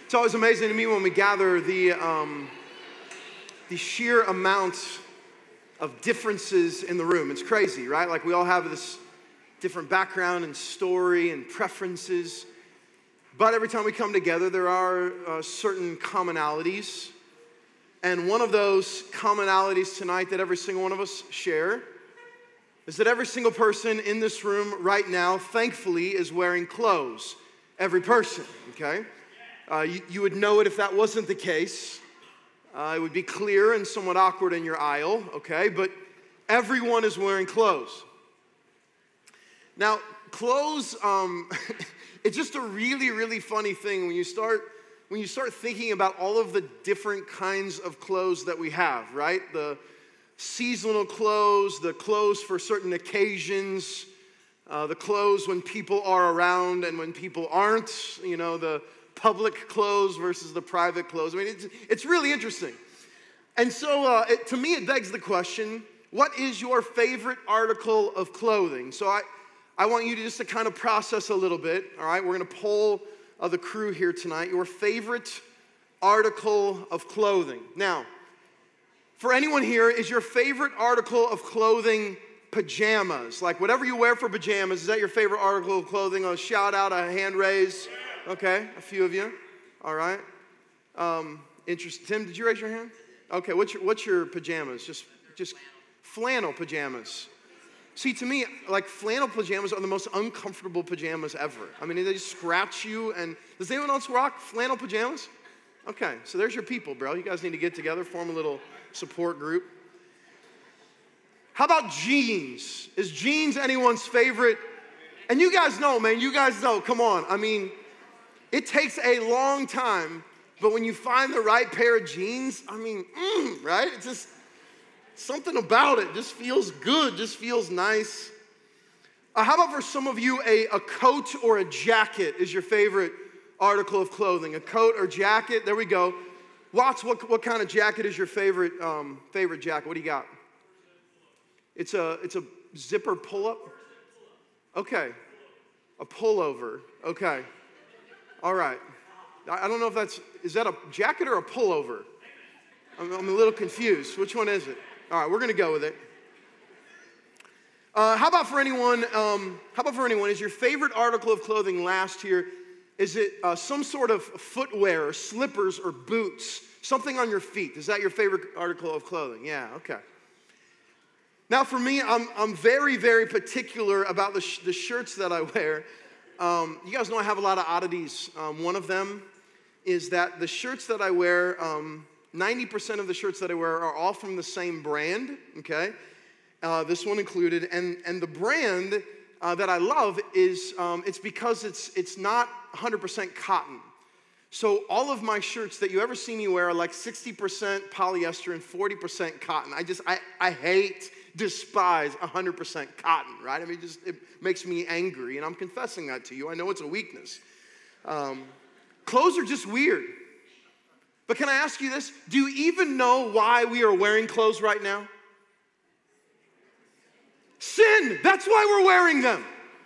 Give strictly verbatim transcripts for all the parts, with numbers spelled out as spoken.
It's always amazing to me when we gather the, um, the sheer amount of differences in the room. It's crazy, right? Like we all have this different background and story and preferences. But every time we come together, there are uh, certain commonalities. And one of those commonalities tonight that every single one of us share is that every single person in this room right now, thankfully, is wearing clothes. Every person, okay? Uh, you, you would know it if that wasn't the case. Uh, it would be clear and somewhat awkward in your aisle, okay? But everyone is wearing clothes. Now, clothes, um, it's just a really, really funny thing when you start when you start thinking about all of the different kinds of clothes that we have, right? The seasonal clothes, the clothes for certain occasions, uh, the clothes when people are around and when people aren't, you know, the public clothes versus the private clothes. I mean, it's, it's really interesting. And so uh, it, to me, it begs the question, what is your favorite article of clothing? So I, I want you to just to kind of process a little bit, all right? We're going to poll uh, the crew here tonight, your favorite article of clothing. Now, for anyone here, is your favorite article of clothing pajamas? Like whatever you wear for pajamas, is that your favorite article of clothing? A shout out, a hand raise. Okay, a few of you. All right. Um, interest. Tim, did you raise your hand? Okay, what's your what's your pajamas? Just just flannel pajamas. See, to me, like flannel pajamas are the most uncomfortable pajamas ever. I mean, they just scratch you. And does anyone else rock flannel pajamas? Okay, so there's your people, bro. You guys need to get together, form a little support group. How about jeans? Is jeans anyone's favorite? And you guys know, man, you guys know, come on. I mean, it takes a long time, but when you find the right pair of jeans, I mean, mm, right? It's just something about it just feels good, just feels nice. Uh, how about for some of you, a, a coat or a jacket is your favorite article of clothing? A coat or jacket, there we go. Watts, what, what kind of jacket is your favorite um, favorite jacket? What do you got? It's a, it's a zipper pull-up? Okay, a pullover, okay. All right. I don't know if that's, is that a jacket or a pullover? I'm, I'm a little confused. Which one is it? All right, we're going to go with it. Uh, how about for anyone, um, how about for anyone, is your favorite article of clothing last year, is it uh, some sort of footwear or slippers or boots, something on your feet? Is that your favorite article of clothing? Yeah, okay. Now for me, I'm, I'm very, very particular about the, sh- the shirts that I wear. Um, you guys know I have a lot of oddities. Um, one of them is that the shirts that I wear, um, ninety percent of the shirts that I wear are all from the same brand, okay? Uh, this one included. And, and the brand uh, that I love is, um, it's because it's, it's not one hundred percent cotton. So all of my shirts that you ever see me wear are like sixty percent polyester and forty percent cotton. I just, I, I hate, despise one hundred percent cotton, right? I mean, just it makes me angry, and I'm confessing that to you. I know it's a weakness. Um, clothes are just weird. But can I ask you this? Do you even know why we are wearing clothes right now? Sin. That's why we're wearing them.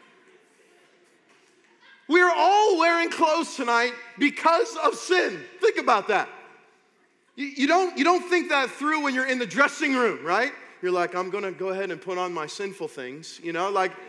We are all wearing clothes tonight because of sin. Think about that. You, you don't, you don't think that through when you're in the dressing room, right? You're like, I'm going to go ahead and put on my sinful things, you know, like,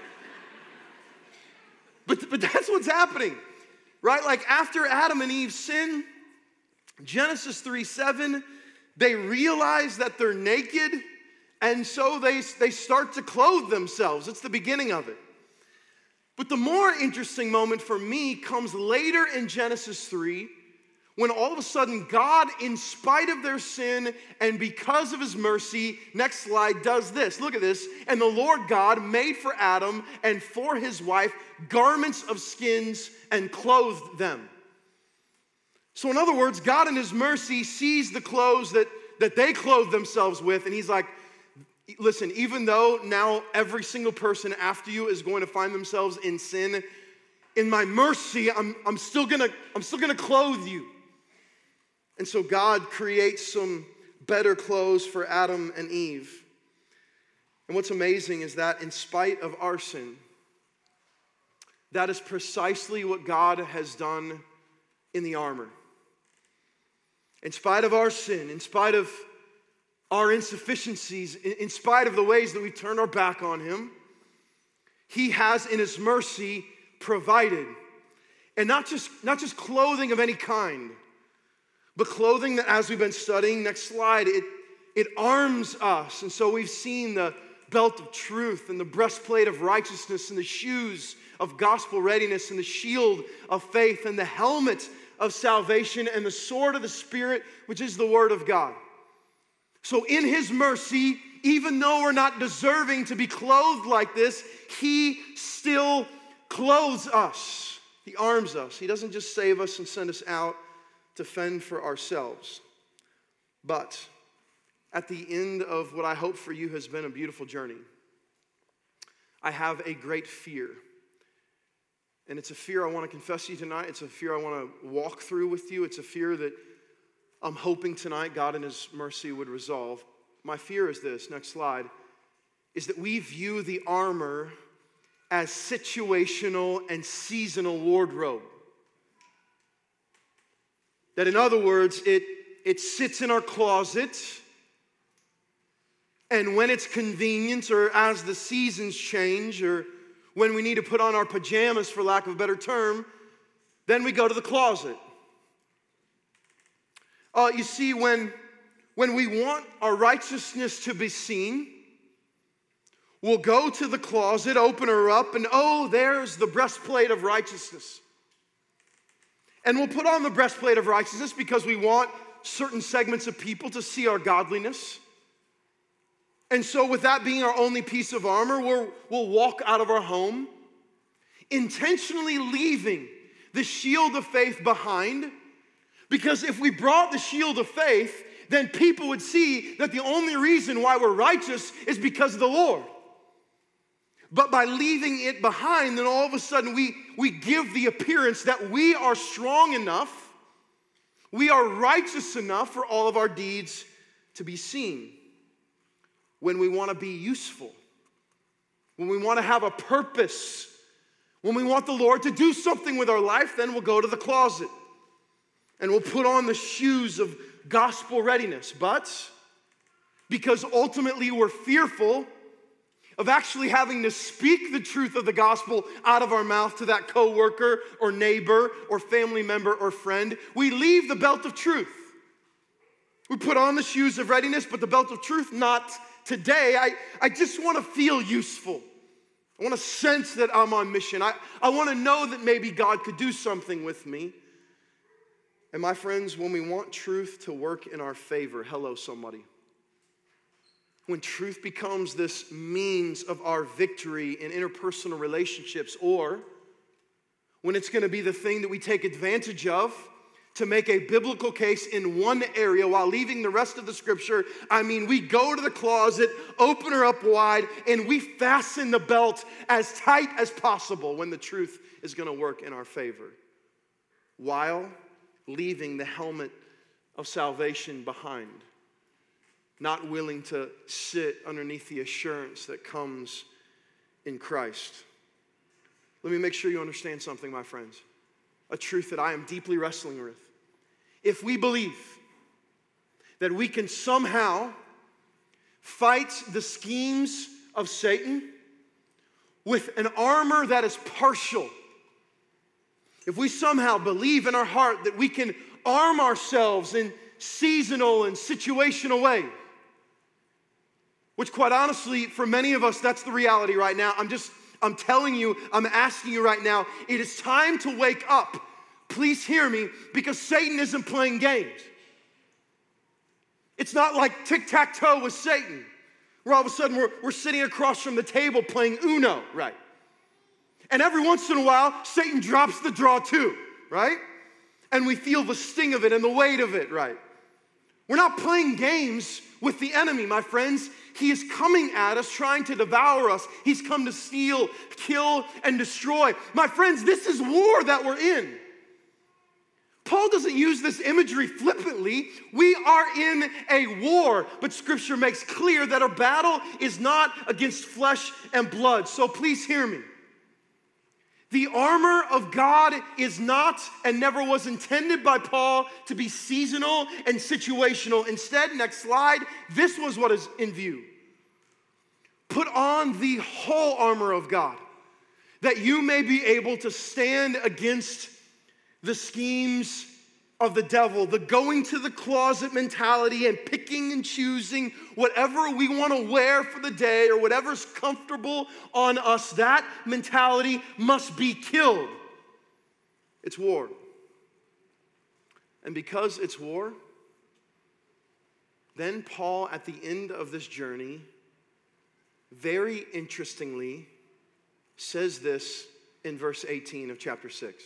but, but that's what's happening, right? Like after Adam and Eve sin, Genesis three seven, they realize that they're naked, and so they, they start to clothe themselves. It's the beginning of it. But the more interesting moment for me comes later in Genesis three, when all of a sudden God, in spite of their sin and because of his mercy, next slide, does this. Look at this. And the Lord God made for Adam and for his wife garments of skins and clothed them. So in other words, God in his mercy sees the clothes that, that they clothe themselves with, and he's like, listen, even though now every single person after you is going to find themselves in sin, in my mercy, I'm, I'm still gonna, I'm still gonna clothe you. And so God creates some better clothes for Adam and Eve. And what's amazing is that in spite of our sin, that is precisely what God has done in the armor. In spite of our sin, in spite of our insufficiencies, in, in spite of the ways that we turn our back on him, he has in his mercy provided. And not just, not just clothing of any kind, but clothing that, as we've been studying, next slide, it, it arms us. And so we've seen the belt of truth and the breastplate of righteousness and the shoes of gospel readiness and the shield of faith and the helmet of salvation and the sword of the Spirit, which is the word of God. So in his mercy, even though we're not deserving to be clothed like this, he still clothes us. He arms us. He doesn't just save us and send us out to fend for ourselves. But at the end of what I hope for you has been a beautiful journey, I have a great fear. And it's a fear I want to confess to you tonight. It's a fear I want to walk through with you. It's a fear that I'm hoping tonight God in his mercy would resolve. My fear is this, next slide, is that we view the armor as situational and seasonal wardrobe. That in other words, it, it sits in our closet, and when it's convenient or as the seasons change or when we need to put on our pajamas, for lack of a better term, then we go to the closet. Uh, you see, when, when we want our righteousness to be seen, we'll go to the closet, open her up, and oh, there's the breastplate of righteousness. And we'll put on the breastplate of righteousness because we want certain segments of people to see our godliness. And so with that being our only piece of armor, we'll, we'll walk out of our home, intentionally leaving the shield of faith behind. Because if we brought the shield of faith, then people would see that the only reason why we're righteous is because of the Lord. But by leaving it behind, then all of a sudden we, we give the appearance that we are strong enough, we are righteous enough for all of our deeds to be seen. When we want to be useful, when we want to have a purpose, when we want the Lord to do something with our life, then we'll go to the closet and we'll put on the shoes of gospel readiness. But because ultimately we're fearful of actually having to speak the truth of the gospel out of our mouth to that coworker or neighbor or family member or friend, we leave the belt of truth. We put on the shoes of readiness, but the belt of truth not today. I, I just want to feel useful. I want to sense that I'm on mission. I, I want to know that maybe God could do something with me. And my friends, when we want truth to work in our favor, hello somebody. When truth becomes this means of our victory in interpersonal relationships, or when it's going to be the thing that we take advantage of to make a biblical case in one area while leaving the rest of the scripture, I mean, we go to the closet, open her up wide, and we fasten the belt as tight as possible when the truth is going to work in our favor, while leaving the helmet of salvation behind, not willing to sit underneath the assurance that comes in Christ. Let me make sure you understand something, my friends. A truth that I am deeply wrestling with. If we believe that we can somehow fight the schemes of Satan with an armor that is partial, if we somehow believe in our heart that we can arm ourselves in seasonal and situational ways, which quite honestly, for many of us, that's the reality right now. I'm just I'm telling you, I'm asking you right now, it is time to wake up. Please hear me, because Satan isn't playing games. It's not like tic-tac-toe with Satan, where all of a sudden we're, we're sitting across from the table playing Uno, right? And every once in a while, Satan drops the draw too, right? And we feel the sting of it and the weight of it, right? We're not playing games with the enemy, my friends. He is coming at us, trying to devour us. He's come to steal, kill, and destroy. My friends, this is war that we're in. Paul doesn't use this imagery flippantly. We are in a war, but Scripture makes clear that our battle is not against flesh and blood. So please hear me. The armor of God is not and never was intended by Paul to be seasonal and situational. Instead, next slide, this was what is in view. Put on the whole armor of God, that you may be able to stand against the schemes of the devil, the going to the closet mentality and picking and choosing whatever we want to wear for the day or whatever's comfortable on us. That mentality must be killed. It's war. And because it's war, then Paul, at the end of this journey, very interestingly, says this in verse eighteen of chapter six.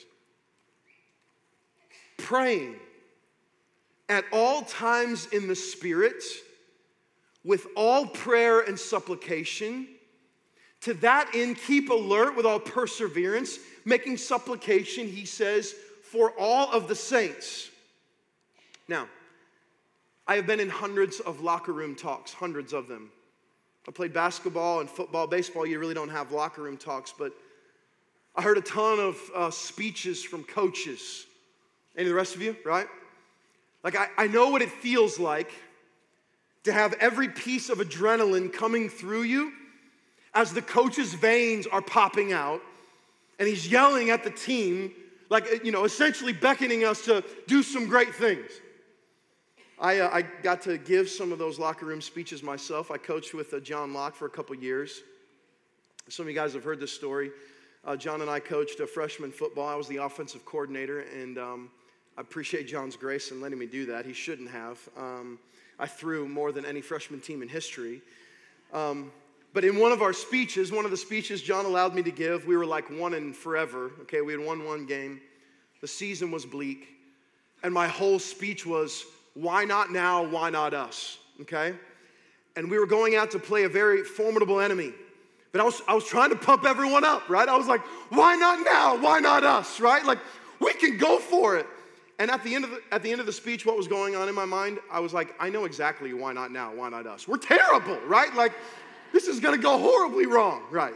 Praying at all times in the Spirit, with all prayer and supplication. To that end, keep alert with all perseverance, making supplication, he says, for all of the saints. Now, I have been in hundreds of locker room talks, hundreds of them. I played basketball and football. Baseball, you really don't have locker room talks, but I heard a ton of uh, speeches from coaches. Any of the rest of you, right? Like, I, I know what it feels like to have every piece of adrenaline coming through you as the coach's veins are popping out, and he's yelling at the team, like, you know, essentially beckoning us to do some great things. I, uh, I got to give some of those locker room speeches myself. I coached with uh, John Locke for a couple years. Some of you guys have heard this story. Uh, John and I coached a freshman football. I was the offensive coordinator, and um, I appreciate John's grace in letting me do that. He shouldn't have. Um, I threw more than any freshman team in history. Um, but in one of our speeches, one of the speeches John allowed me to give, we were like one in forever. Okay, we had won one game. The season was bleak. And my whole speech was, why not now, why not us? Okay? And we were going out to play a very formidable enemy. But I was, I was trying to pump everyone up, right? I was like, why not now, why not us, right? Like, we can go for it. And at the end of the, at the end of the speech, what was going on in my mind? I was like, I know exactly why not now, why not us? We're terrible, right? Like, this is gonna go horribly wrong, right?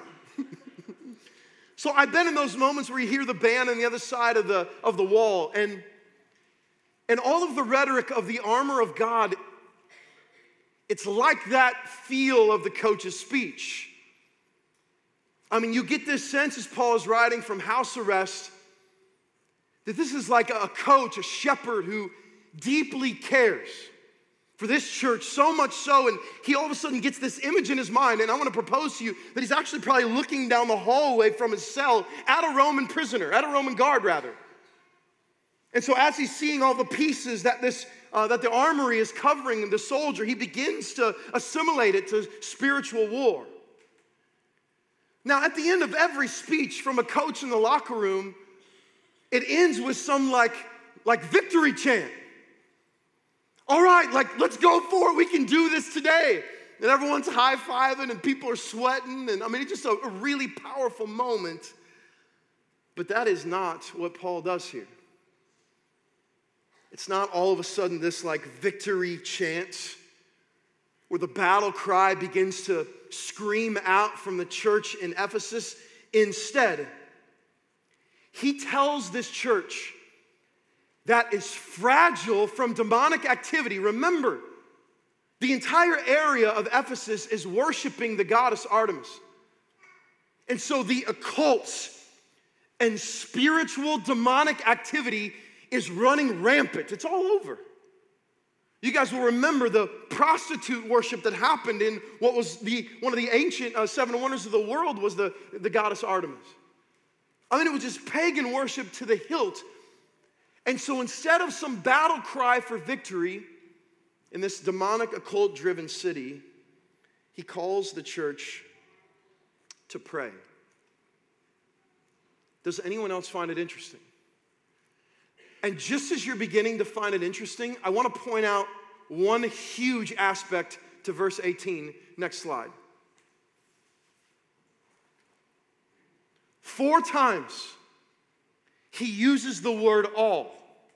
So I've been in those moments where you hear the band on the other side of the, of the wall, and, and all of the rhetoric of the armor of God, it's like that feel of the coach's speech. I mean, you get this sense as Paul is writing from house arrest that this is like a coach, a shepherd who deeply cares for this church, so much so, and he all of a sudden gets this image in his mind, and I want to propose to you that he's actually probably looking down the hallway from his cell at a Roman prisoner, at a Roman guard rather. And so as he's seeing all the pieces that this uh, that the armory is covering the soldier, he begins to assimilate it to spiritual war. Now, at the end of every speech from a coach in the locker room, it ends with some like, like victory chant. All right, like, let's go for it. We can do this today. And everyone's high-fiving and people are sweating. And I mean, it's just a, a really powerful moment. But that is not what Paul does here. It's not all of a sudden this like victory chant where the battle cry begins to scream out from the church in Ephesus. Instead, he tells this church that is fragile from demonic activity. Remember, the entire area of Ephesus is worshiping the goddess Artemis. And so the occult and spiritual demonic activity is running rampant. It's all over. You guys will remember the prostitute worship that happened in what was the one of the ancient uh, seven wonders of the world was the, the goddess Artemis. I mean, it was just pagan worship to the hilt. And so instead of some battle cry for victory in this demonic, occult-driven city, he calls the church to pray. Does anyone else find it interesting? And just as you're beginning to find it interesting, I want to point out one huge aspect to verse eighteen. Next slide. Four times he uses the word all.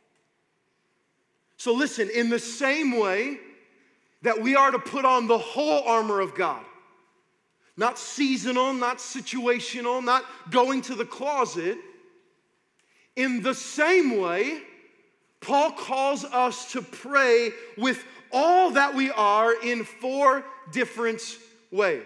So listen, in the same way that we are to put on the whole armor of God, not seasonal, not situational, not going to the closet. In the same way, Paul calls us to pray with all that we are in four different ways.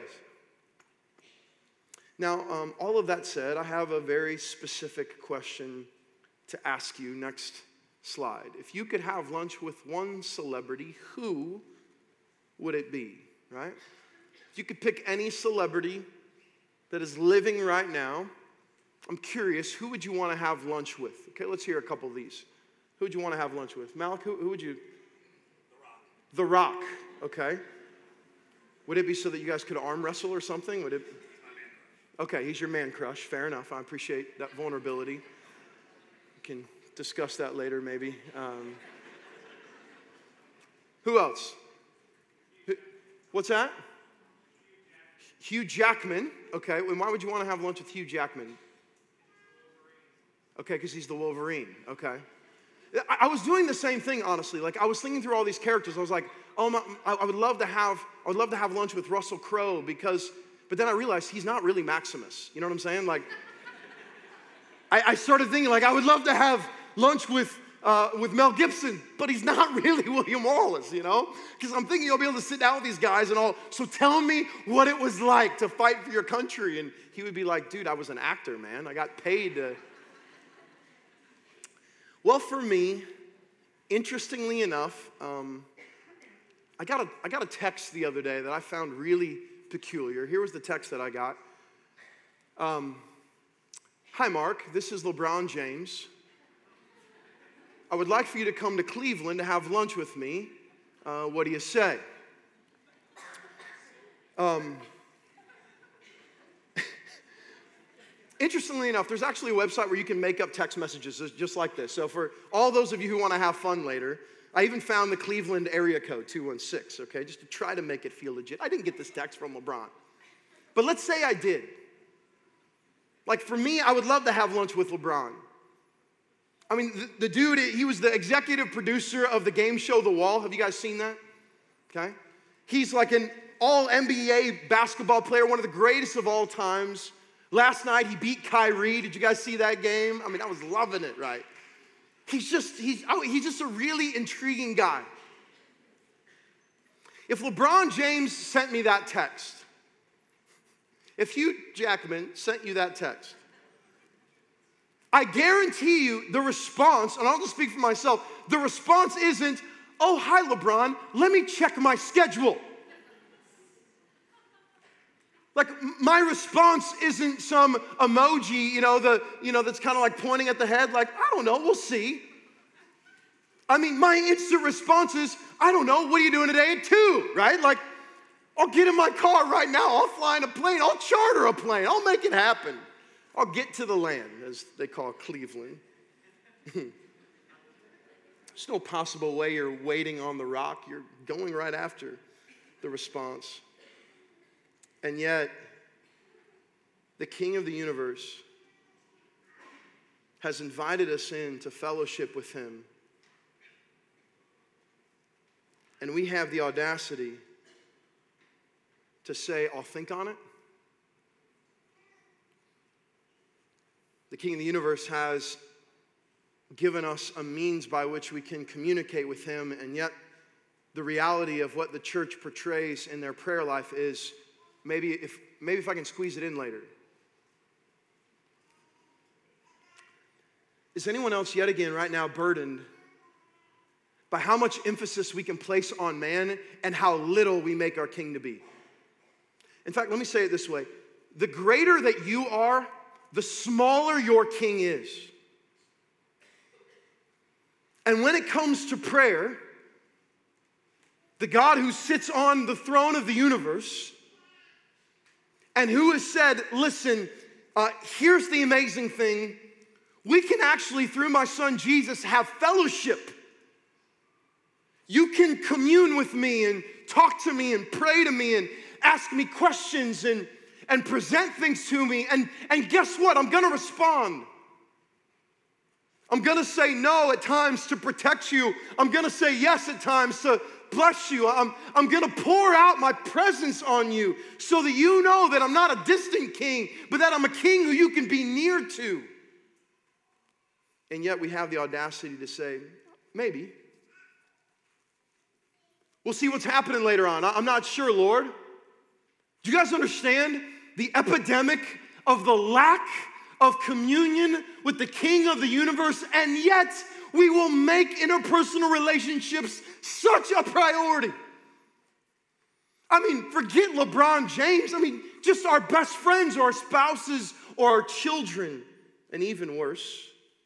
Now, um, all of that said, I have a very specific question to ask you. Next slide. If you could have lunch with one celebrity, who would it be, right? If you could pick any celebrity that is living right now, I'm curious, who would you want to have lunch with? Okay, let's hear a couple of these. Who would you want to have lunch with? Malik, who, who would you? The Rock. The Rock, okay. Would it be so that you guys could arm wrestle or something? Would it? Okay, he's your man crush. Fair enough. I appreciate that vulnerability. We can discuss that later, maybe. Um, who else? Who, what's that? Hugh Jackman. Okay, well, why would you want to have lunch with Hugh Jackman? Okay, because he's the Wolverine. Okay. I, I was doing the same thing, honestly. Like, I was thinking through all these characters. I was like, oh, my, I, I would love to have, I would love to have lunch with Russell Crowe because, but then I realized he's not really Maximus. You know what I'm saying? Like, I, I started thinking, like, I would love to have lunch with uh, with Mel Gibson, but he's not really William Wallace, you know? Because I'm thinking I'll be able to sit down with these guys and all, so tell me what it was like to fight for your country. And he would be like, dude, I was an actor, man. I got paid to. Well, for me, interestingly enough, um, I got a I got a text the other day that I found really peculiar. Here was the text that I got. Um, Hi, Mark. This is LeBron James. I would like for you to come to Cleveland to have lunch with me. Uh, what do you say? Um, interestingly enough, there's actually a website where you can make up text messages just like this. So for all those of you who want to have fun later, I even found the Cleveland area code, two one six, okay, just to try to make it feel legit. I didn't get this text from LeBron. But let's say I did. Like for me, I would love to have lunch with LeBron. I mean, the, the dude, he was the executive producer of the game show The Wall. Have you guys seen that? Okay. He's like an all N B A basketball player, one of the greatest of all times. Last night, he beat Kyrie. Did you guys see that game? I mean, I was loving it, right? He's just, he's, oh, he's just a really intriguing guy. If LeBron James sent me that text, if Hugh Jackman sent you that text, I guarantee you the response, and I'll just speak for myself, the response isn't, oh, hi, LeBron, let me check my schedule. Like, my response isn't some emoji, you know, the, you know, that's kind of like pointing at the head, like, I don't know, we'll see. I mean, my instant response is, I don't know, what are you doing today at two, right? Like, I'll get in my car right now. I'll fly in a plane. I'll charter a plane. I'll make it happen. I'll get to the land, as they call Cleveland. There's no possible way you're waiting on the rock. You're going right after the response. And yet, the King of the universe has invited us in to fellowship with him. And we have the audacity to say, I'll think on it. The King of the universe has given us a means by which we can communicate with him, and yet the reality of what the church portrays in their prayer life is, maybe if, maybe if I can squeeze it in later. Is anyone else yet again right now burdened by how much emphasis we can place on man and how little we make our king to be? In fact, let me say it this way. The greater that you are, the smaller your king is. And when it comes to prayer, the God who sits on the throne of the universe and who has said, listen, uh, here's the amazing thing. We can actually, through my son Jesus, have fellowship. You can commune with me and talk to me and pray to me and ask me questions and, and present things to me. And, and guess what? I'm going to respond. I'm going to say no at times to protect you. I'm going to say yes at times to, bless you. I'm, I'm going to pour out my presence on you so that you know that I'm not a distant king, but that I'm a king who you can be near to. And yet we have the audacity to say, maybe. We'll see what's happening later on. I'm not sure, Lord. Do you guys understand the epidemic of the lack of communion with the King of the universe? And yet we will make interpersonal relationships such a priority. I mean, forget LeBron James. I mean, just our best friends or our spouses or our children. And even worse,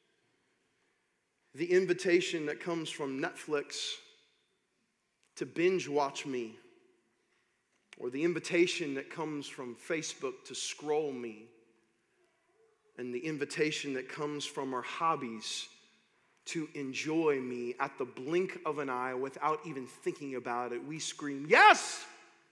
the invitation that comes from Netflix to binge watch me, or the invitation that comes from Facebook to scroll me, and the invitation that comes from our hobbies to enjoy me at the blink of an eye without even thinking about it. We scream, yes!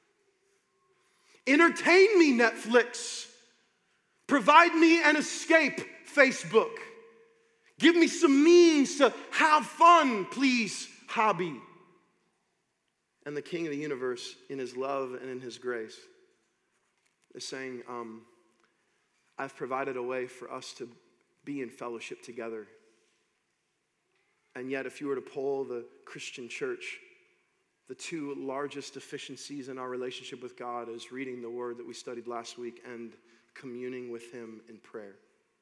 Entertain me, Netflix. Provide me an escape, Facebook. Give me some means to have fun, please, hobby. And the King of the universe, in his love and in his grace, is saying, um, I've provided a way for us to be in fellowship together. And yet, if you were to poll the Christian church, the two largest deficiencies in our relationship with God is reading the word that we studied last week and communing with him in prayer.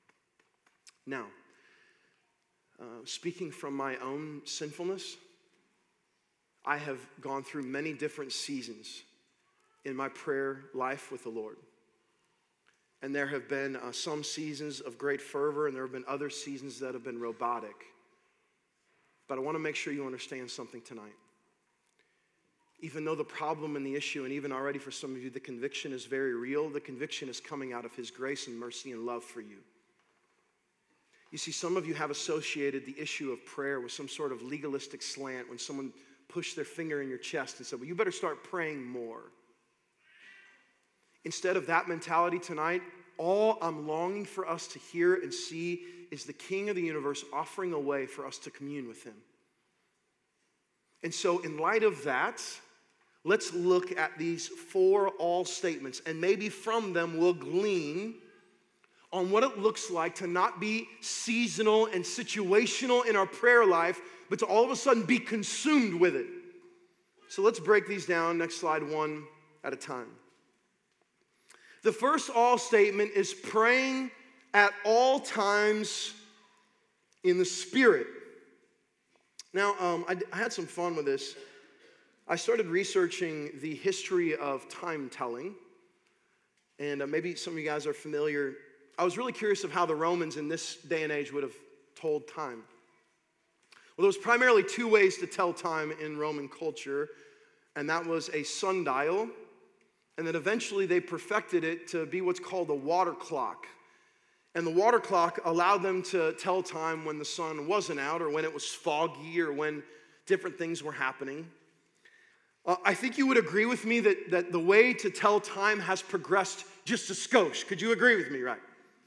Now, uh, speaking from my own sinfulness, I have gone through many different seasons in my prayer life with the Lord. And there have been uh, some seasons of great fervor, and there have been other seasons that have been robotic. But I want to make sure you understand something tonight. Even though the problem and the issue, and even already for some of you, the conviction is very real, the conviction is coming out of his grace and mercy and love for you. You see, some of you have associated the issue of prayer with some sort of legalistic slant when someone pushed their finger in your chest and said, well, you better start praying more. Instead of that mentality tonight, all I'm longing for us to hear and see is the King of the universe offering a way for us to commune with him. And so in light of that, let's look at these four all statements, and maybe from them we'll glean on what it looks like to not be seasonal and situational in our prayer life, but to all of a sudden be consumed with it. So let's break these down. Next slide, one at a time. The first all statement is praying at all times in the Spirit. Now, um, I, I had some fun with this. I started researching the history of time telling, and uh, maybe some of you guys are familiar. I was really curious of how the Romans in this day and age would have told time. Well, there was primarily two ways to tell time in Roman culture, and that was a sundial, and then eventually they perfected it to be what's called a water clock. And the water clock allowed them to tell time when the sun wasn't out, or when it was foggy, or when different things were happening. Uh, I think you would agree with me that, that the way to tell time has progressed just a skosh. Could you agree with me, right?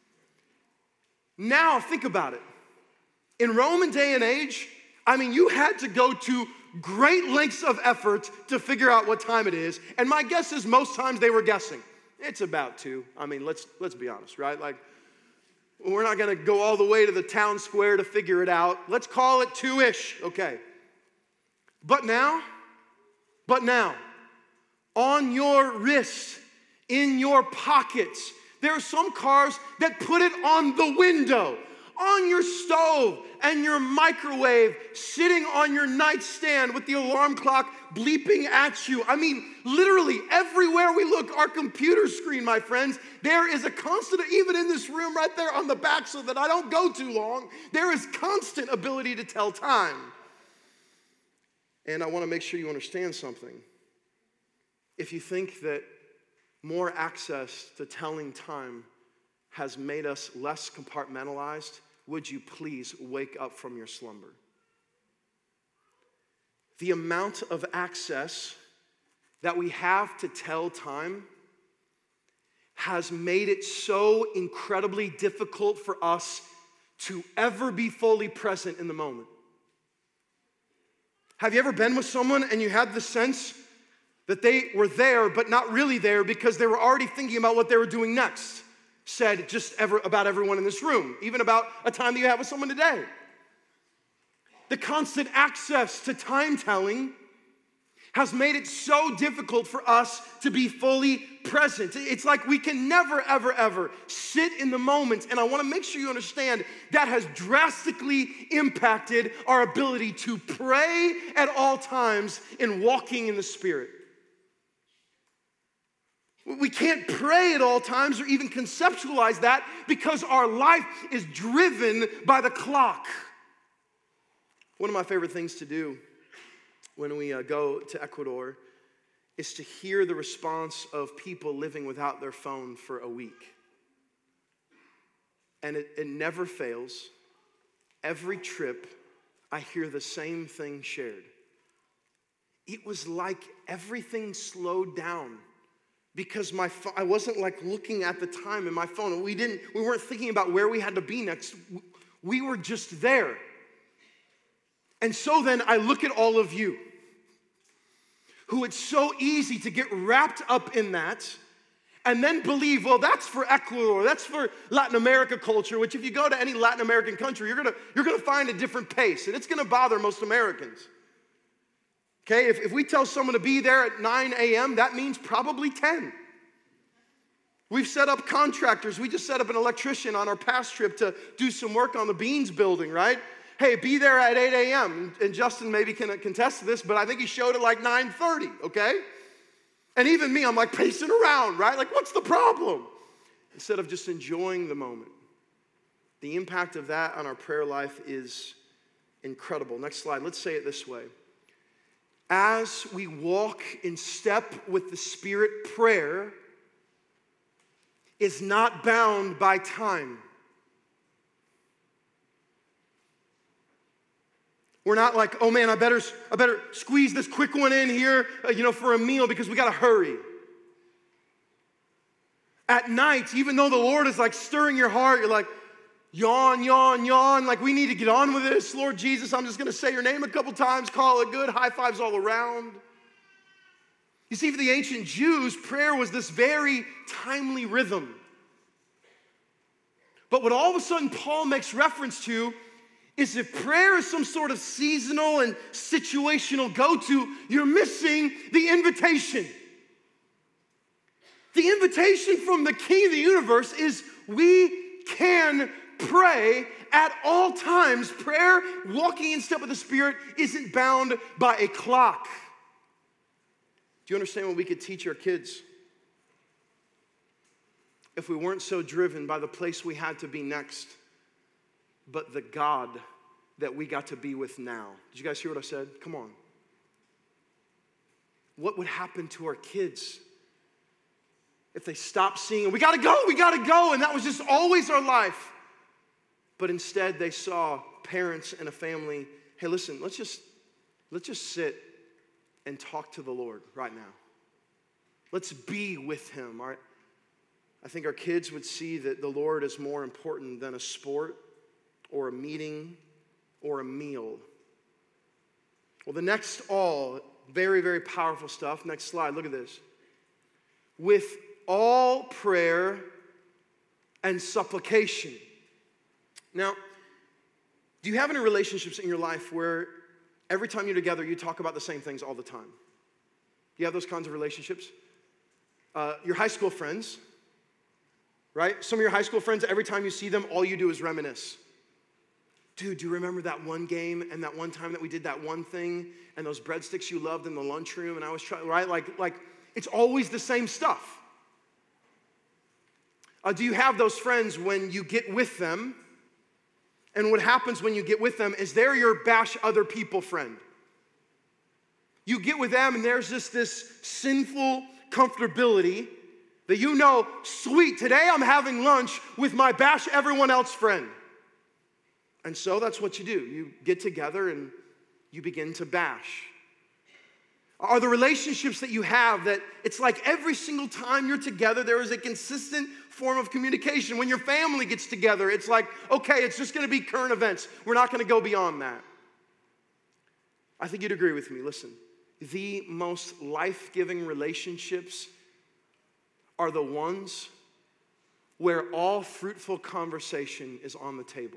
Now, think about it. In Roman day and age, I mean, you had to go to great lengths of effort to figure out what time it is. And my guess is most times they were guessing. It's about two. I mean, let's let's be honest, right? Like, we're not going to go all the way to the town square to figure it out. Let's call it two-ish, okay. But now, but now, on your wrist, in your pockets, there are some cars that put it on the window, on your stove, and your microwave, sitting on your nightstand with the alarm clock bleeping at you. I mean, literally everywhere we look, our computer screen, my friends, there is a constant, even in this room right there on the back so that I don't go too long, there is constant ability to tell time. And I want to make sure you understand something. If you think that more access to telling time has made us less compartmentalized, would you please wake up from your slumber? The amount of access that we have to tell time has made it so incredibly difficult for us to ever be fully present in the moment. Have you ever been with someone and you had the sense that they were there but not really there because they were already thinking about what they were doing next? Said just ever about everyone in this room, even about a time that you have with someone today. The constant access to time telling has made it so difficult for us to be fully present. It's like we can never, ever, ever sit in the moment. And I want to make sure you understand that has drastically impacted our ability to pray at all times and walking in the Spirit. We can't pray at all times or even conceptualize that because our life is driven by the clock. One of my favorite things to do when we uh, go to Ecuador is to hear the response of people living without their phone for a week. And it, it never fails. Every trip, I hear the same thing shared. It was like everything slowed down because my fo- I wasn't like looking at the time in my phone. We didn't. We weren't thinking about where we had to be next. We were just there. And so then I look at all of you who it's so easy to get wrapped up in that and then believe, well, that's for Ecuador, that's for Latin America culture, which if you go to any Latin American country, you're gonna, you're gonna find a different pace, and it's gonna bother most Americans. Okay, if, if we tell someone to be there at nine a.m., that means probably ten. We've set up contractors. We just set up an electrician on our past trip to do some work on the Beans building, right? Hey, be there at eight a.m. And Justin maybe can contest this, but I think he showed it like nine thirty, okay? And even me, I'm like pacing around, right? Like, what's the problem? Instead of just enjoying the moment. The impact of that on our prayer life is incredible. Next slide. Let's say it this way. As we walk in step with the Spirit, prayer is not bound by time. We're not like, oh man, I better, I better squeeze this quick one in here, uh, you know, for a meal because we got to hurry. At night, even though the Lord is like stirring your heart, you're like, yawn, yawn, yawn, like we need to get on with this. Lord Jesus, I'm just going to say your name a couple times, call it good, high fives all around. You see, for the ancient Jews, prayer was this very timely rhythm. But what all of a sudden Paul makes reference to is if prayer is some sort of seasonal and situational go-to, you're missing the invitation. The invitation from the King of the universe is we can pray at all times. Prayer, walking in step with the Spirit, isn't bound by a clock. Do you understand what we could teach our kids? If we weren't so driven by the place we had to be next, but the God that we got to be with now. Did you guys hear what I said? Come on. What would happen to our kids if they stopped seeing, we gotta go, we gotta go, and that was just always our life. But instead they saw parents and a family, hey, listen, let's just, let's just sit and talk to the Lord right now. Let's be with him, all right? I think our kids would see that the Lord is more important than a sport or a meeting or a meal. Well, the next all, very, very powerful stuff. Next slide, look at this. With all prayer and supplication. Now, do you have any relationships in your life where every time you're together, you talk about the same things all the time? Do you have those kinds of relationships? Uh, your high school friends, right? Some of your high school friends, every time you see them, all you do is reminisce. Dude, do you remember that one game and that one time that we did that one thing and those breadsticks you loved in the lunchroom and I was trying, right? Like, like it's always the same stuff. Uh, do you have those friends when you get with them and what happens when you get with them is they're your bash other people friend. You get with them and there's just this sinful comfortability that you know, sweet, today I'm having lunch with my bash everyone else friend. And so that's what you do. You get together and you begin to bash. Are the relationships that you have that it's like every single time you're together, there is a consistent form of communication. When your family gets together, it's like, okay, it's just gonna be current events. We're not gonna go beyond that. I think you'd agree with me. Listen, the most life-giving relationships are the ones where all fruitful conversation is on the table.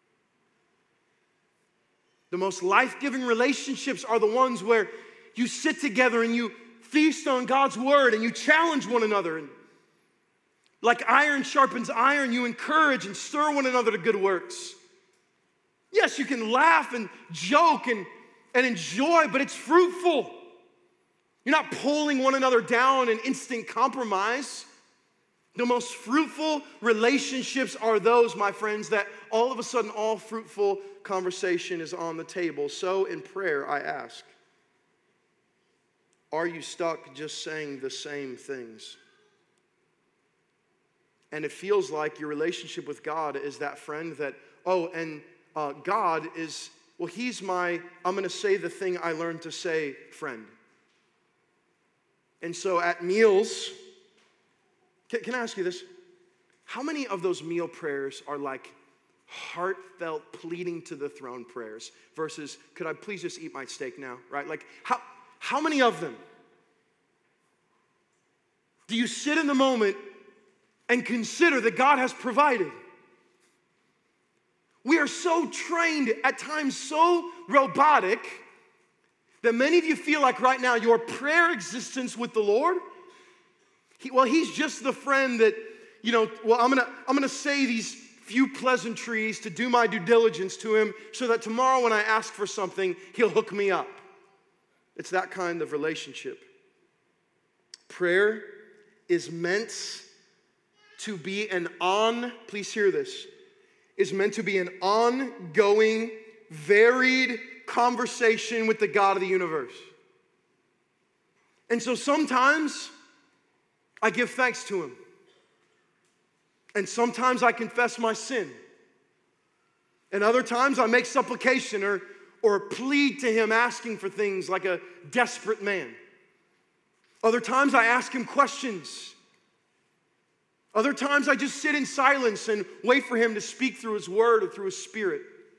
The most life-giving relationships are the ones where you sit together and you feast on God's word and you challenge one another. And like iron sharpens iron, you encourage and stir one another to good works. Yes, you can laugh and joke and, and enjoy, but it's fruitful. You're not pulling one another down in instant compromise. The most fruitful relationships are those, my friends, that all of a sudden all fruitful conversation is on the table. So in prayer, I ask, are you stuck just saying the same things? And it feels like your relationship with God is that friend that, oh, and uh, God is, well, he's my, I'm going to say the thing I learned to say friend. And so at meals, can, can I ask you this? How many of those meal prayers are like heartfelt pleading to the throne prayers versus, could I please just eat my steak now, right? Like, how, how many of them do you sit in the moment and consider that God has provided? We are so trained, at times so robotic, that many of you feel like right now your prayer existence with the Lord, he, well, he's just the friend that, you know, well, I'm gonna, I'm gonna say these few pleasantries to do my due diligence to him so that tomorrow when I ask for something, he'll hook me up. It's that kind of relationship. Prayer is meant to be an on, please hear this, is meant to be an ongoing, varied conversation with the God of the universe. And so sometimes I give thanks to him. And sometimes I confess my sin. And other times I make supplication or, or plead to him asking for things like a desperate man. Other times I ask him questions. Other times I just sit in silence and wait for him to speak through his word or through his spirit.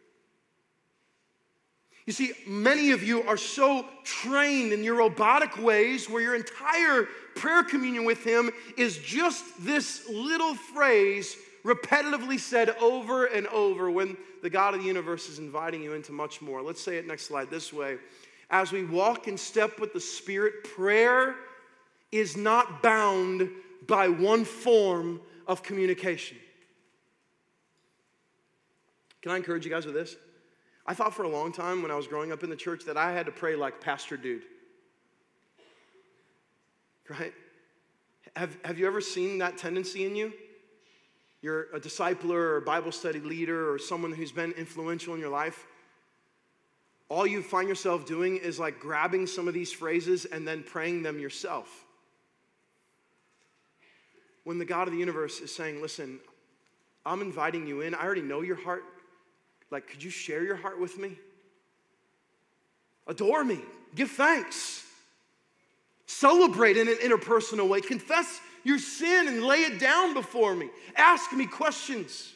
You see, many of you are so trained in your robotic ways where your entire prayer communion with him is just this little phrase repetitively said over and over when the God of the universe is inviting you into much more. Let's say it next slide this way. As we walk in step with the Spirit, prayer is not bound by one form of communication. Can I encourage you guys with this? I thought for a long time when I was growing up in the church that I had to pray like Pastor Dude. Right? Have, have you ever seen that tendency in you? You're a discipler or a Bible study leader or someone who's been influential in your life. All you find yourself doing is like grabbing some of these phrases and then praying them yourself. When the God of the universe is saying, listen, I'm inviting you in. I already know your heart. Like, could you share your heart with me? Adore me. Give thanks. Celebrate in an interpersonal way. Confess your sin and lay it down before me. Ask me questions.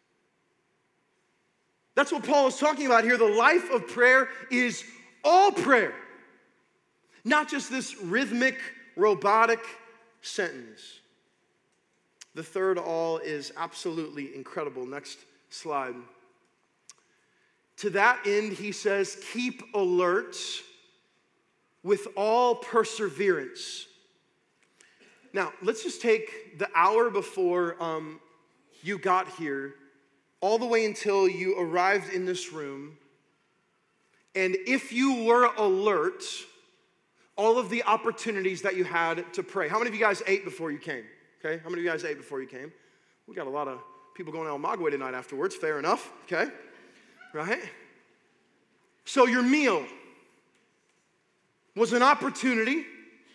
That's what Paul is talking about here. The life of prayer is all prayer. Not just this rhythmic, robotic sentence. The third all is absolutely incredible. Next slide. To that end, he says, keep alert with all perseverance. Now, let's just take the hour before um, you got here, all the way until you arrived in this room. And if you were alert, all of the opportunities that you had to pray. How many of you guys ate before you came? Okay, how many of you guys ate before you came? We got a lot of people going to El Magwe tonight afterwards. Fair enough, okay? Right? So your meal was an opportunity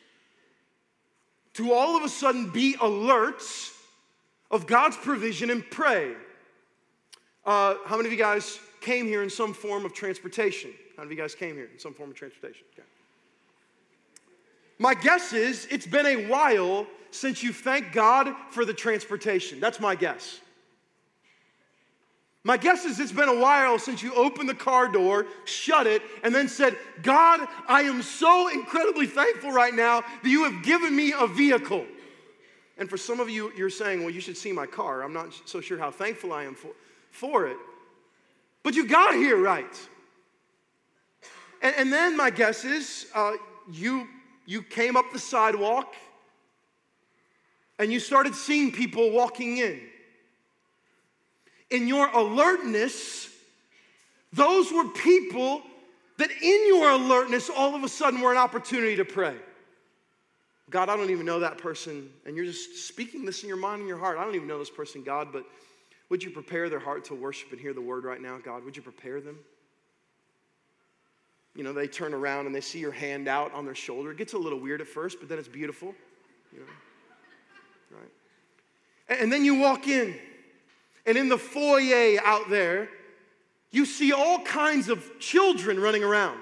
to all of a sudden be alert of God's provision and pray. Uh, how many of you guys came here in some form of transportation? How many of you guys came here in some form of transportation? Okay. My guess is it's been a while since you thanked God for the transportation. That's my guess. My guess is it's been a while since you opened the car door, shut it, and then said, God, I am so incredibly thankful right now that you have given me a vehicle. And for some of you, you're saying, well, you should see my car. I'm not so sure how thankful I am for, for it. But you got here right. And, and then my guess is uh, you, you came up the sidewalk and you started seeing people walking in. In your alertness, those were people that in your alertness, all of a sudden were an opportunity to pray. God, I don't even know that person, and you're just speaking this in your mind and your heart. I don't even know this person, God, but would you prepare their heart to worship and hear the word right now, God? Would you prepare them? You know, they turn around and they see your hand out on their shoulder. It gets a little weird at first, but then it's beautiful. You know, right? And, and then you walk in, and in the foyer out there, you see all kinds of children running around.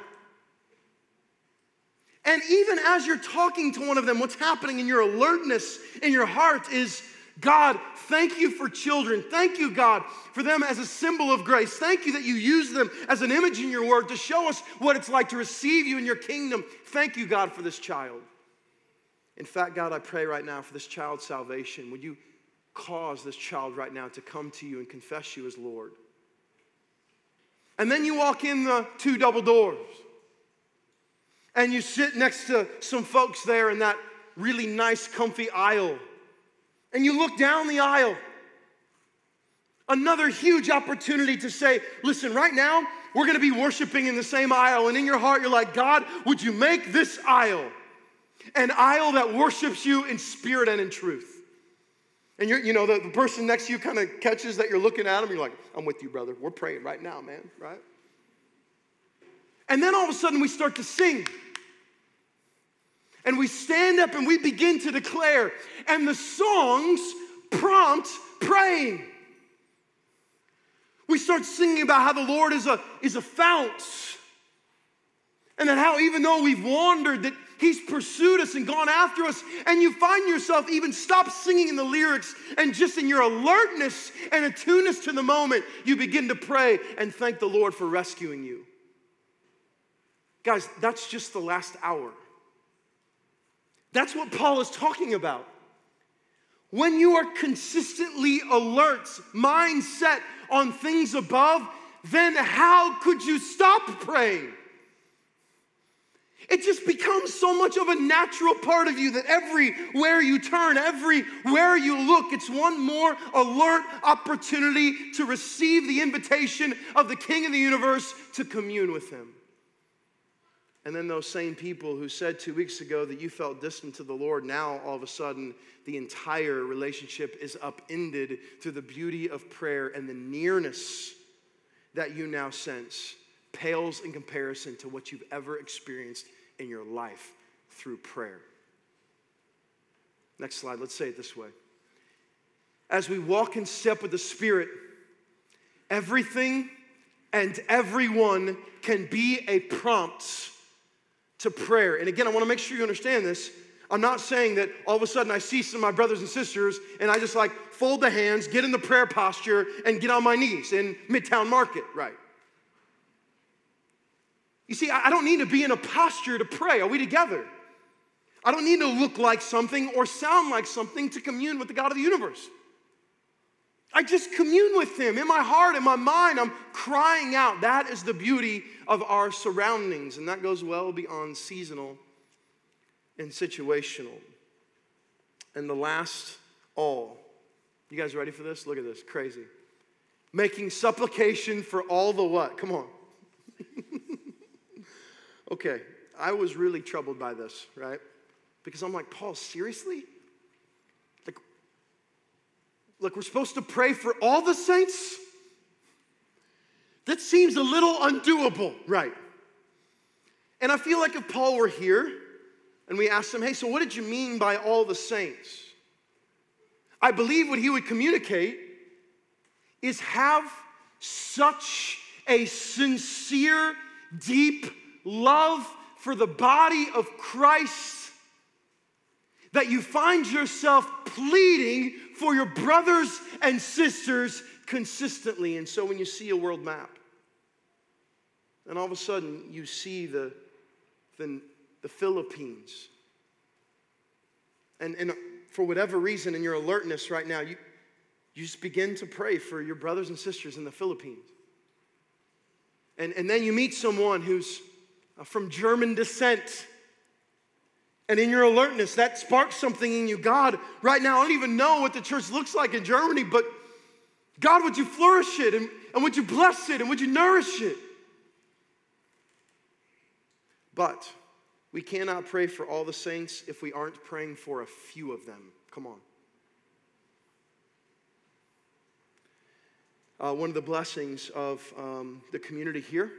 And even as you're talking to one of them, what's happening in your alertness in your heart is, God, thank you for children. Thank you, God, for them as a symbol of grace. Thank you that you use them as an image in your word to show us what it's like to receive you in your kingdom. Thank you, God, for this child. In fact, God, I pray right now for this child's salvation. Would you cause this child right now to come to you and confess you as Lord? And then you walk in the two double doors. And you sit next to some folks there in that really nice, comfy aisle. And you look down the aisle. Another huge opportunity to say, listen, right now, we're going to be worshiping in the same aisle. And in your heart, you're like, God, would you make this aisle an aisle that worships you in spirit and in truth? And you're, you know, the, the person next to you kind of catches that you're looking at them. You're like, I'm with you, brother. We're praying right now, man, right? And then all of a sudden, we start to sing. And we stand up and we begin to declare. And the songs prompt praying. We start singing about how the Lord is a, is a fount. And that how even though we've wandered, that he's pursued us and gone after us. And you find yourself even stop singing in the lyrics. And just in your alertness and attuneness to the moment, you begin to pray and thank the Lord for rescuing you. Guys, that's just the last hour. That's what Paul is talking about. When you are consistently alert, mind set on things above, then how could you stop praying? It just becomes so much of a natural part of you that everywhere you turn, everywhere you look, it's one more alert opportunity to receive the invitation of the King of the universe to commune with him. And then those same people who said two weeks ago that you felt distant to the Lord, now all of a sudden the entire relationship is upended through the beauty of prayer, and the nearness that you now sense pales in comparison to what you've ever experienced in your life through prayer. Next slide, let's say it this way. As we walk in step with the Spirit, everything and everyone can be a prompt to prayer. And again, I want to make sure you understand this. I'm not saying that all of a sudden I see some of my brothers and sisters and I just like fold the hands, get in the prayer posture, and get on my knees in Midtown Market, right? You see, I don't need to be in a posture to pray. Are we together? I don't need to look like something or sound like something to commune with the God of the universe. I just commune with him. In my heart, in my mind, I'm crying out. That is the beauty of our surroundings, and that goes well beyond seasonal and situational. And the last all. You guys ready for this? Look at this, crazy. Making supplication for all the what? Come on. Okay, I was really troubled by this, right? Because I'm like, Paul, seriously? Like, like we're supposed to pray for all the saints? That seems a little undoable, right? And I feel like if Paul were here and we asked him, hey, so what did you mean by all the saints? I believe what he would communicate is have such a sincere, deep love for the body of Christ that you find yourself pleading for your brothers and sisters consistently. And so when you see a world map, and all of a sudden you see the, the, the Philippines, and, and for whatever reason in your alertness right now, you, you just begin to pray for your brothers and sisters in the Philippines. And, and then you meet someone who's from German descent, and in your alertness, that sparks something in you. God, right now, I don't even know what the church looks like in Germany, but God, would you flourish it, and, and would you bless it, and would you nourish it? But we cannot pray for all the saints if we aren't praying for a few of them. Come on. Uh, one of the blessings of um, the community here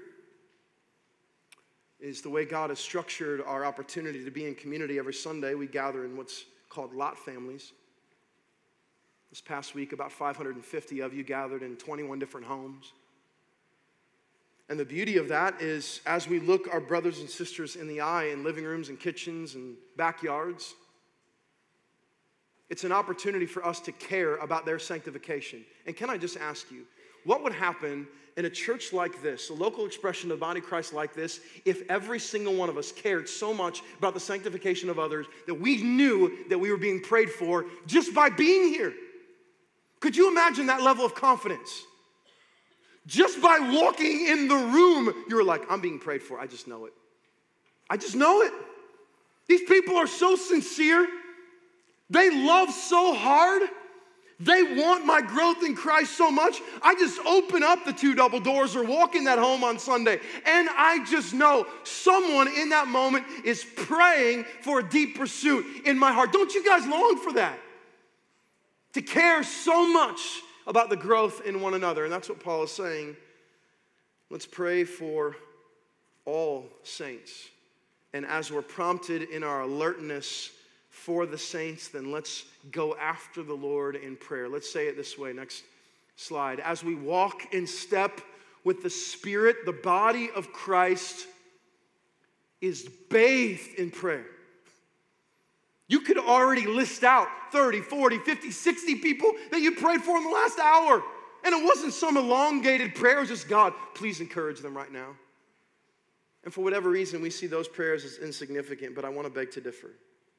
is the way God has structured our opportunity to be in community. Every Sunday, we gather in what's called lot families. This past week, about five hundred fifty of you gathered in twenty-one different homes. And the beauty of that is, as we look our brothers and sisters in the eye in living rooms and kitchens and backyards, it's an opportunity for us to care about their sanctification. And can I just ask you, what would happen in a church like this, a local expression of the body of Christ like this, if every single one of us cared so much about the sanctification of others that we knew that we were being prayed for just by being here? Could you imagine that level of confidence? Just by walking in the room, you were like, I'm being prayed for. I just know it. I just know it. These people are so sincere. They love so hard. They want my growth in Christ so much. I just open up the two double doors or walk in that home on Sunday, and I just know someone in that moment is praying for a deep pursuit in my heart. Don't you guys long for that? To care so much about the growth in one another. And that's what Paul is saying. Let's pray for all saints. And as we're prompted in our alertness for the saints, then let's go after the Lord in prayer. Let's say it this way. Next slide. As we walk in step with the Spirit, the body of Christ is bathed in prayer. You could already list out thirty, forty, fifty, sixty people that you prayed for in the last hour. And it wasn't some elongated prayer. It was just, God, please encourage them right now. And for whatever reason, we see those prayers as insignificant, but I want to beg to differ.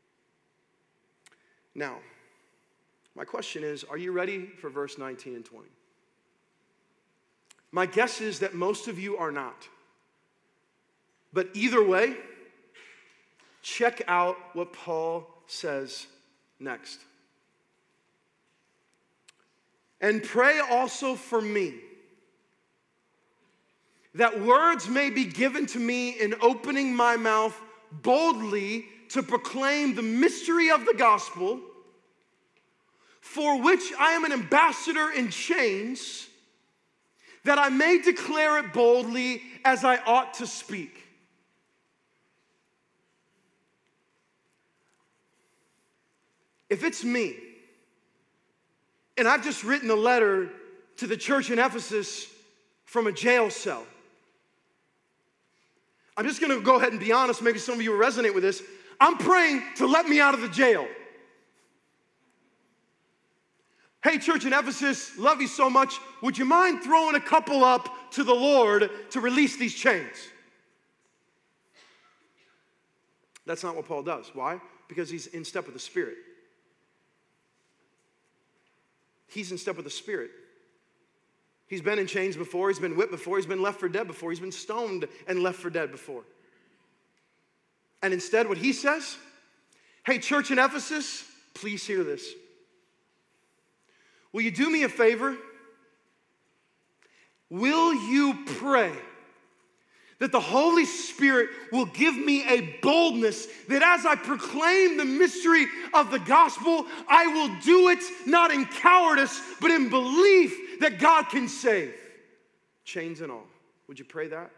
Now, my question is, are you ready for verse nineteen and twenty? My guess is that most of you are not. But either way, check out what Paul says next. And pray also for me, that words may be given to me in opening my mouth boldly to proclaim the mystery of the gospel, for which I am an ambassador in chains, that I may declare it boldly as I ought to speak. If it's me, and I've just written a letter to the church in Ephesus from a jail cell, I'm just going to go ahead and be honest. Maybe some of you will resonate with this. I'm praying to let me out of the jail. Hey, church in Ephesus, love you so much. Would you mind throwing a couple up to the Lord to release these chains? That's not what Paul does. Why? Because he's in step with the Spirit. He's in step with the Spirit. He's been in chains before. He's been whipped before. He's been left for dead before. He's been stoned and left for dead before. And instead, what he says, hey, church in Ephesus, please hear this. Will you do me a favor? Will you pray that the Holy Spirit will give me a boldness that as I proclaim the mystery of the gospel, I will do it not in cowardice, but in belief that God can save. Chains and all. Would you pray that?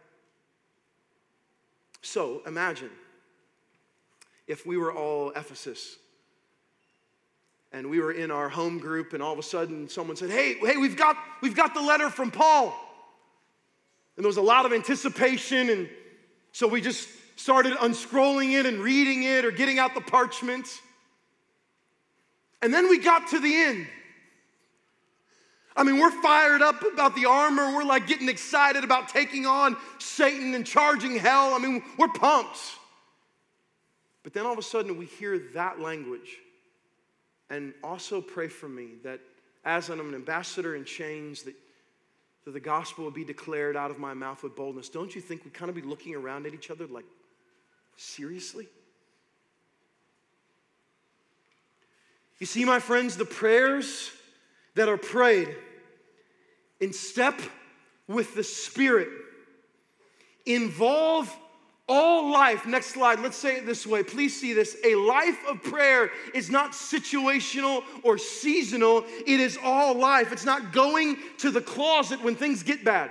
So imagine if we were all Ephesus and we were in our home group and all of a sudden someone said, hey, hey, we've got, we've got the letter from Paul. And there was a lot of anticipation, and so we just started unscrolling it and reading it or getting out the parchment. And then we got to the end. I mean, we're fired up about the armor. We're like getting excited about taking on Satan and charging hell. I mean, we're pumped. But then all of a sudden we hear that language. And also pray for me that as I'm an ambassador in chains, that, that the gospel will be declared out of my mouth with boldness. Don't you think we kind of be looking around at each other like, seriously? You see, my friends, the prayers that are prayed in step with the Spirit involve all life. Next slide. Let's say it this way. Please see this. A life of prayer is not situational or seasonal. It is all life. It's not going to the closet when things get bad.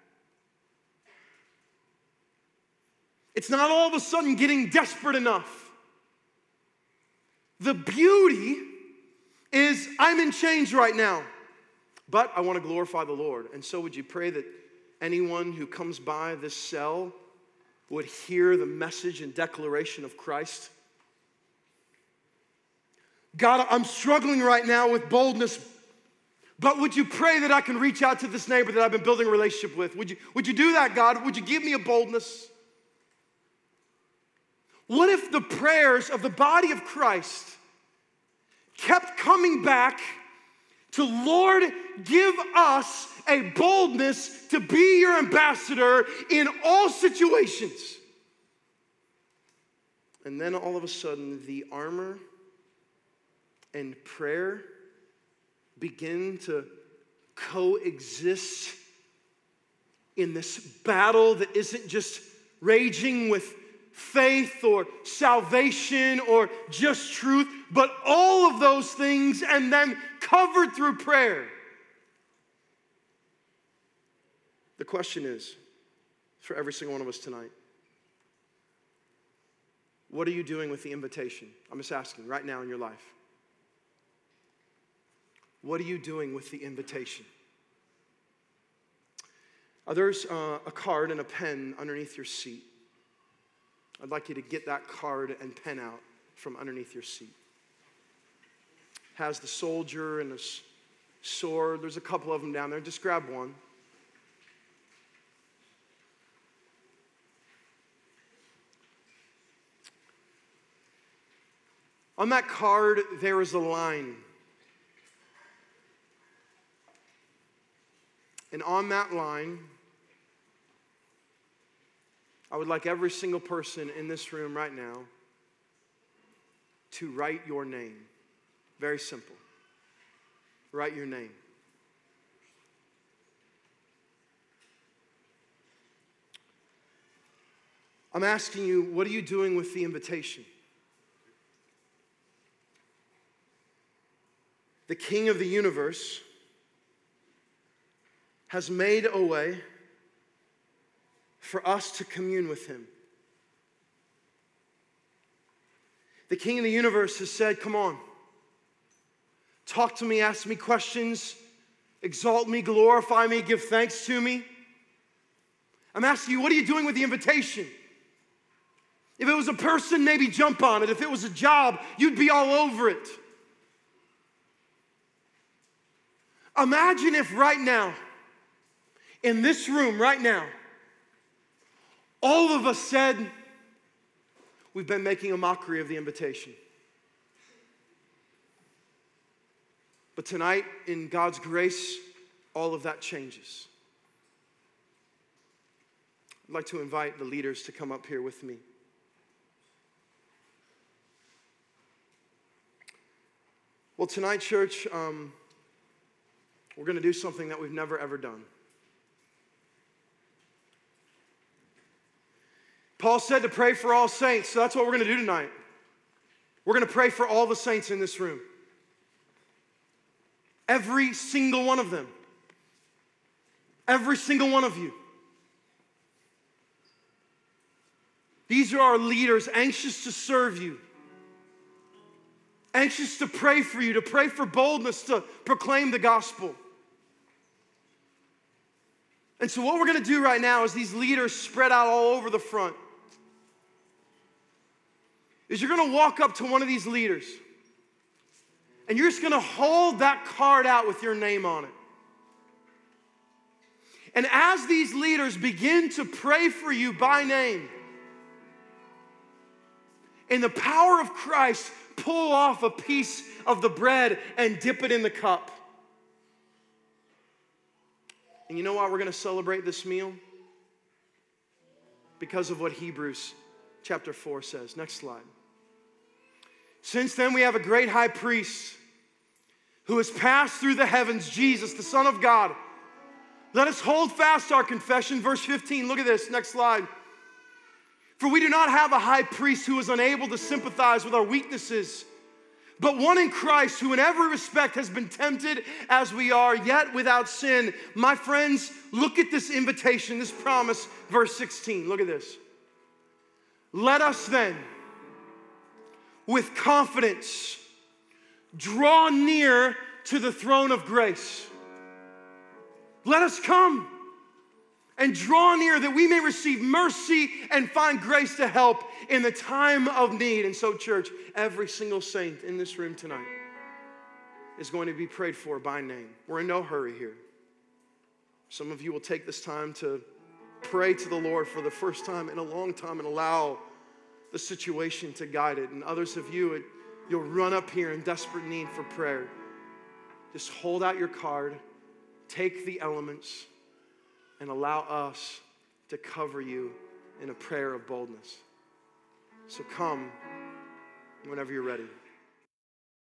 It's not all of a sudden getting desperate enough. The beauty is I'm in chains right now, but I want to glorify the Lord. And so would you pray that anyone who comes by this cell would hear the message and declaration of Christ? God, I'm struggling right now with boldness, but would you pray that I can reach out to this neighbor that I've been building a relationship with? Would you, would you do that, God? Would you give me a boldness? What if the prayers of the body of Christ kept coming back to, Lord, give us a boldness to be your ambassador in all situations? And then all of a sudden, the armor and prayer begin to coexist in this battle that isn't just raging with faith or salvation or just truth, but all of those things and then covered through prayer. The question is, for every single one of us tonight, what are you doing with the invitation? I'm just asking right now in your life. What are you doing with the invitation? Uh, there's uh, a card and a pen underneath your seat. I'd like you to get that card and pen out from underneath your seat. It has the soldier and the sword. There's a couple of them down there. Just grab one. On that card, there is a line. And on that line, I would like every single person in this room right now to write your name. Very simple. Write your name. I'm asking you, what are you doing with the invitation? The King of the universe has made a way for us to commune with him. The King of the universe has said, come on, talk to me, ask me questions, exalt me, glorify me, give thanks to me. I'm asking you, what are you doing with the invitation? If it was a person, maybe jump on it. If it was a job, you'd be all over it. Imagine if right now, in this room right now, all of us said, we've been making a mockery of the invitation. But tonight, in God's grace, all of that changes. I'd like to invite the leaders to come up here with me. Well, tonight, church, um, we're going to do something that we've never, ever done. Paul said to pray for all saints, so that's what we're going to do tonight. We're going to pray for all the saints in this room. Every single one of them. Every single one of you. These are our leaders, anxious to serve you. Anxious to pray for you, to pray for boldness, to proclaim the gospel. And so what we're going to do right now is these leaders spread out all over the front. Is you're going to walk up to one of these leaders and you're just going to hold that card out with your name on it. And as these leaders begin to pray for you by name, in the power of Christ, pull off a piece of the bread and dip it in the cup. And you know why we're going to celebrate this meal? Because of what Hebrews chapter four says. Next slide. Since then we have a great high priest who has passed through the heavens, Jesus, the Son of God. Let us hold fast our confession. Verse fifteen, look at this, next slide. For we do not have a high priest who is unable to sympathize with our weaknesses, but one in Christ who in every respect has been tempted as we are, yet without sin. My friends, look at this invitation, this promise, verse sixteen. Look at this. Let us then, with confidence, draw near to the throne of grace. Let us come and draw near that we may receive mercy and find grace to help in the time of need. And so, church, every single saint in this room tonight is going to be prayed for by name. We're in no hurry here. Some of you will take this time to pray to the Lord for the first time in a long time and allow the situation to guide it. And others of you, it, you'll run up here in desperate need for prayer. Just hold out your card, take the elements, and allow us to cover you in a prayer of boldness. So come whenever you're ready.